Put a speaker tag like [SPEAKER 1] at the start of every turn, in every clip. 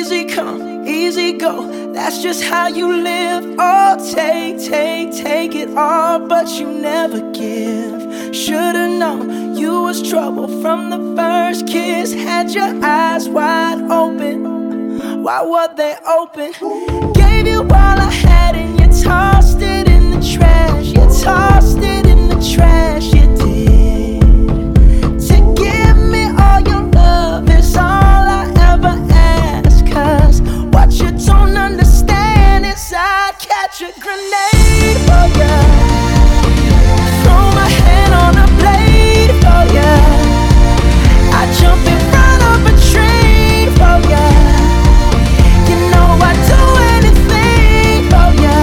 [SPEAKER 1] Easy come, easy go, that's just how you live. Oh, take it all, but you never give. Should've known you was trouble from the first kiss. Had your eyes wide open, why were they open? Gave you all I had and you tossed it in the trash. You tossed it in the trash, you did. To give me all your love is all I ever ask. Cause what you don't understand is I'd catch a grenade for ya, throw my hand on a blade for ya, I'd jump in front of a train for ya. You know I'd do anything for ya.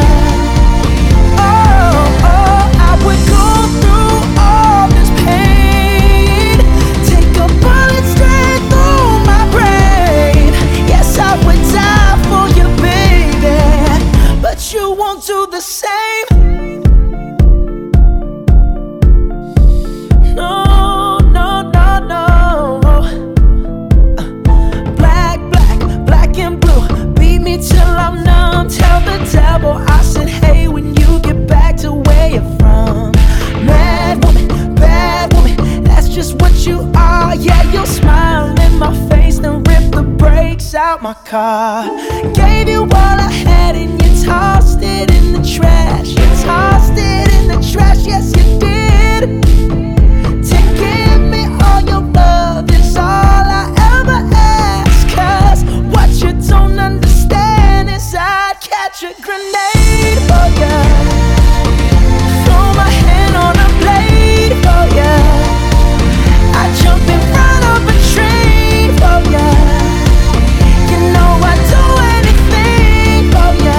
[SPEAKER 1] Oh, I would go through all this pain, take a bullet straight through my brain. Yes, I would die for you, baby, but you won't do the same. No, no, no, no. Black and blue, beat me till I'm numb. Tell the devil I said hey when you get back to where you're from. Mad woman, bad woman, that's just what you are. Yeah, you'll smile in my face, then rip the brakes out my car. Gave you all I had and you tossed it in the trash. You tossed it in the trash, yes you did. To give me all your love is all I ever ask. Cause what you don't understand is I'd catch a grenade for ya, throw my hand on a blade for ya, I'd jump in front of a train for ya. You know I'd do anything for ya.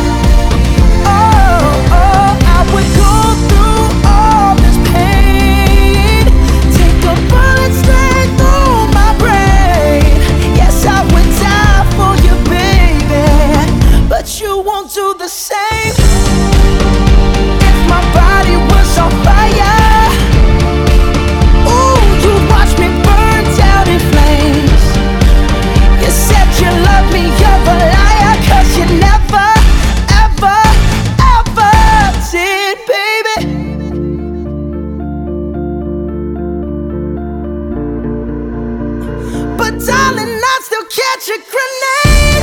[SPEAKER 1] Oh, I would go through all this pain, take a bullet straight through my brain. Yes, I would die for you, baby, but you won't do the same. If my body was on fire, ooh, you'd watch me burn down in flames. You said you love me, you're a liar, cause you never, ever, ever did, baby. But darling, I'd still catch a grenade.